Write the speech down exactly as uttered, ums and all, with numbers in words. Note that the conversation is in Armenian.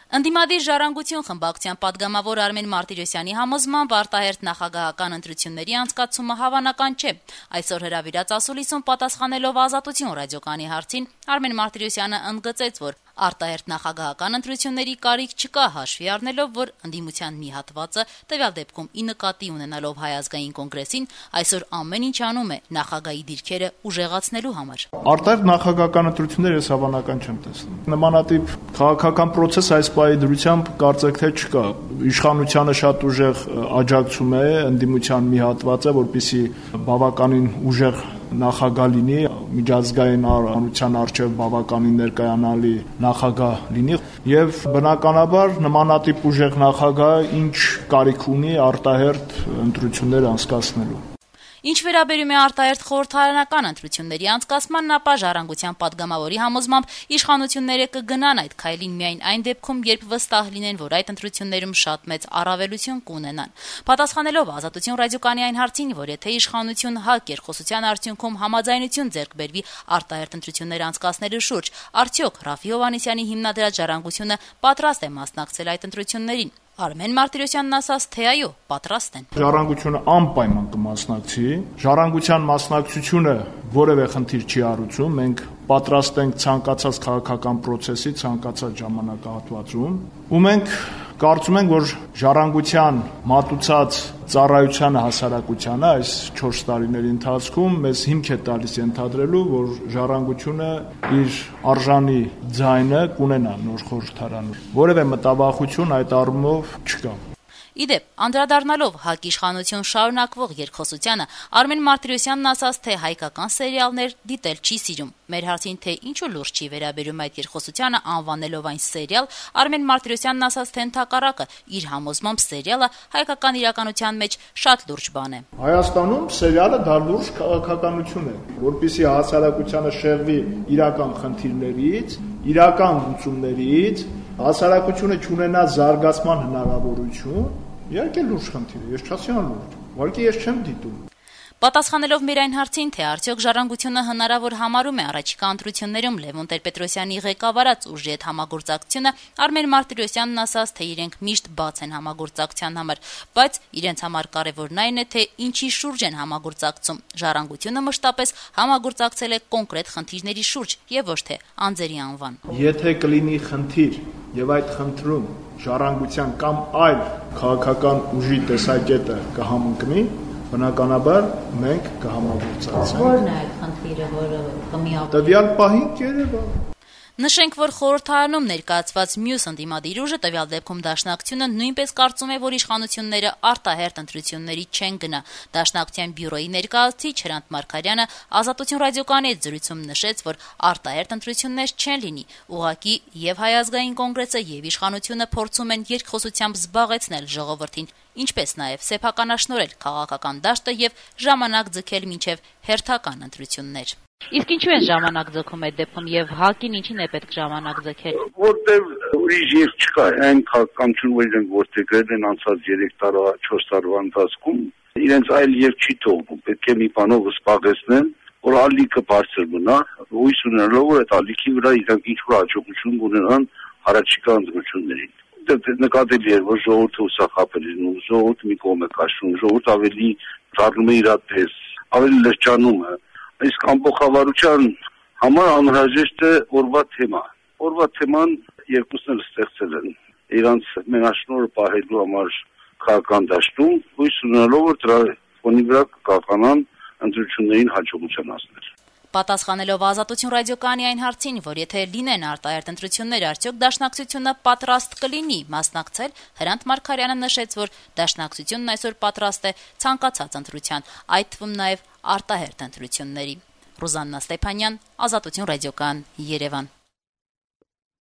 Ընդդիմադիր ժառանգություն խմբակցության պատգամավոր Արմեն Մարտիրոսյանի համոզմամբ արտահերթ նախագահական ընտրությունների անցկացումը հավանական չէ։ Այսօր հրավիրած ասուլիսում պատասխանելով Ազատություն ռադիոկայանի հարցին Արմեն Մարտիրոսյանը ընդգծեց, որ արտահերթ նախագահական ընտրությունների կարիք չկա, հաշվի առնելով, որ ընդդիմության մի հատվածը, տվյալ դեպքում ի նկատի ունենալով Հայ ազգային կոնգրեսին, այսօր ամեն ինչ անում է նախագահի դիրքերը ուժեղացնելու համար։ Արտահերթ նախագահական ընտրությունները ես հավանական չեմ տեսնում։ Նմանատիպ քաղաքական process այս պահի դրությամբ կարծեք թե չկա։ Իշխանությանը շատ ուժեղ աջակցում է ընդդիմության մի հատվածը, որպեսզի բավականին ուժեղ նախագահ լինի, միջազգային հանրության առջև բավականին ներկայանալի նախագահ լինի եւ բնականաբար նմանատիպ ուժեղ նախագահը ինչ կարիք ունի արտահերթ ընտրություններ անցկացնելու։ Ինչ վերաբերում է արտահերթ խորհրդարանական ընտրությունների անցկացմանն, ապա ժառանգության պատգամավորի համոզմամբ իշխանությունները կգնան այդ քայլին միայն այն դեպքում, երբ վստահ լինեն, որ այդ ընտրություններում շատ մեծ առավելություն կունենան։ Պատասխանելով Ազատություն ռադիոկայանի այն հարցին, որ եթե իշխանություն ՀԱԿ երկխոսության արդյունքում համաձայնություն ձեռք բերվի արտահերթ ընտրություններ անցկացնելու շուրջ, արդյոք Ռաֆֆի Հովհաննիսյանի հիմնադրած ժառանգությունը պատրաստ է մասնակցել այդ ընտրություններին։ Արմեն Մարտիրոսյանն ասաց, թե այո, պատրաստ են։ Ժառանգությունը անպայման կմասնակցի։ Ժառանգության մասնակցությունը որևէ խնդիր չի առուցում։ Մենք պատրաստ ենք ցանկացած քաղաքական process-ի, ցանկացած ժամանակահատվածում, ու մենք կարծում ենք, որ ժառանգության մատուցած ծառայությանը հասարակությանը այս չորս տարիների ընթացքում մեզ հիմք է տալիս ենթադրելու, որ ժառանգությունը իր արժանի ձայնը կունենա նոր խորհրդարանում։ Որևէ մտավախություն այդ առումով չկա։ Իդեպ, անդրադառնալով ՀԱԿ իշխանություն շարունակվող երկխոսությանը, Արմեն Մարտիրոսյանն ասաց, թե հայկական սերիալներ դիտել չի սիրում։ Մեր հարցին, թե ինչու լուրջ չի վերաբերում այդ երկխոսությանը, անվանելով այն սերիալ, Արմեն Մարտիրոսյանն ասաց, թե ընդհակառակը իր համոզմամբ սերիալը հայկական իրականության մեջ շատ լուրջ բան է։ Հայաստանում սերիալը դա լուրջ քաղաքականություն է, որպեսզի հասարակությանը շեղվի իրական խնդիրներից, իրական լուծումներից, հասարակությունը չունենա զարգացման հնարավորություն, իհարկե լուրջ խնդիր է, ես չասեմ լուրջ, ուղղակի ես չեմ դիտում։ Պատասխանելով մեր այն հարցին, թե արդյոք ժառանգությունը հնարավոր համարում է առաջիկա ընտրություններում Լևոն Տեր-Պետրոսյանի ղեկավարած ուժի հետ համագործակցությունը, Արմեն Մարտիրոսյանն ասաց, թե իրենք միշտ բաց են համագործակցության համար, բայց իրենց համար կարևորն այն է, թե ինչի շուրջ են համագործակցում։ Ժառանգությունը մշտապես համագործակցել է կոնկրետ խնդիրների շուրջ եւ ոչ թե անձերի անվան։ Եթե կլինի խնդիր եւ այդ խնդրում ժառանգության կամ այլ քաղաքական ուժի տեսակետը կհամընկնի, բնականաբար մենք կհամագործակցենք։ Որն է այդ խնդիրը, որը կմիավորվի։ Տվյալ պահին Երևան։ Նշենք, որ խորհրդարանում ներկայացված մյուս ընդդիմադիր ուժը, տվյալ դեպքում Դաշնակցությունը, նույնպես կարծում է, որ իշխանությունները արտահերթ ընտրությունների չեն գնա։ Դաշնակցության բյուրոյի ներկայացուցիչ Հրանտ Մարգարյանը Ազատություն ռադիոկայանի հետ զրույցում նշեց, որ արտահերթ ընտրություններ չեն լինի։ Ուղղակի եւ Հայ ազգային կոնգրեսը եւ իշխանությունը փորձում են երկխոսությամբ զբաղեցնել ժողովրդին, ինչպես նաեւ սեփականաշնորհել քաղաքական դաշտը եւ ժամանակ ձգել մինչեւ հերթական ընտրություններ։ Իսկ ինչու են ժամանակ ձգում այդ դեպքում եւ ՀԱԿ-ին ինչին է պետք ժամանակ ձգել։ Որտեւ ուրիշ երկ չկա, այն քաղաքականություն, որ իրենք որդեգրել են անցած երեք տարվա, չորս տարվա ընթացքում, իրենց այլ երկ չի թողնում, պետք է մի բանով սպաղեցնեն, որ ալիքը բարձր մնա, հույս ունենալով, որ այդ ալիքի վրա իրենք ինչ-որ հաջողություն կունենան առաջիկա ընտրություններին։ Նկատելի է, որ ժողովուրդը ուսախապել է լինում, ժողովուրդը մի կողմ է քաշվում, ժողովուրդը ավելի դառնում է իր պես, ավելի լրջանում է։ Իսկ ամբողջավարության համար անհրաժեշտ է օրվա թեմա։ Օրվա թեման երկուսն էլ ստեղծել են իրանց մենաշնորհը պահելու համար քաղաքական դաշտում, հույս ունենալով, որ դրա ֆոնի վրա կկարողանան ընտրություններին հաջողության հասնել։ Պատասխանելով Ազատություն ռադիոկայանի այն հարցին, որ եթե լինեն արտահերթ ընտրություններ, արդյոք Դաշնակցությունը պատրաստ կլինի մասնակցել, Հրանտ Մարգարյանը նշեց, որ Դաշնակցությունն այսօր պատրաստ է ցանկացած ընտրության, այդ թվում նաև արտահերթ ընտրությունների։ Ռուզաննա Ստեփանյան, Ազատություն ռադիոկայան, Երևան։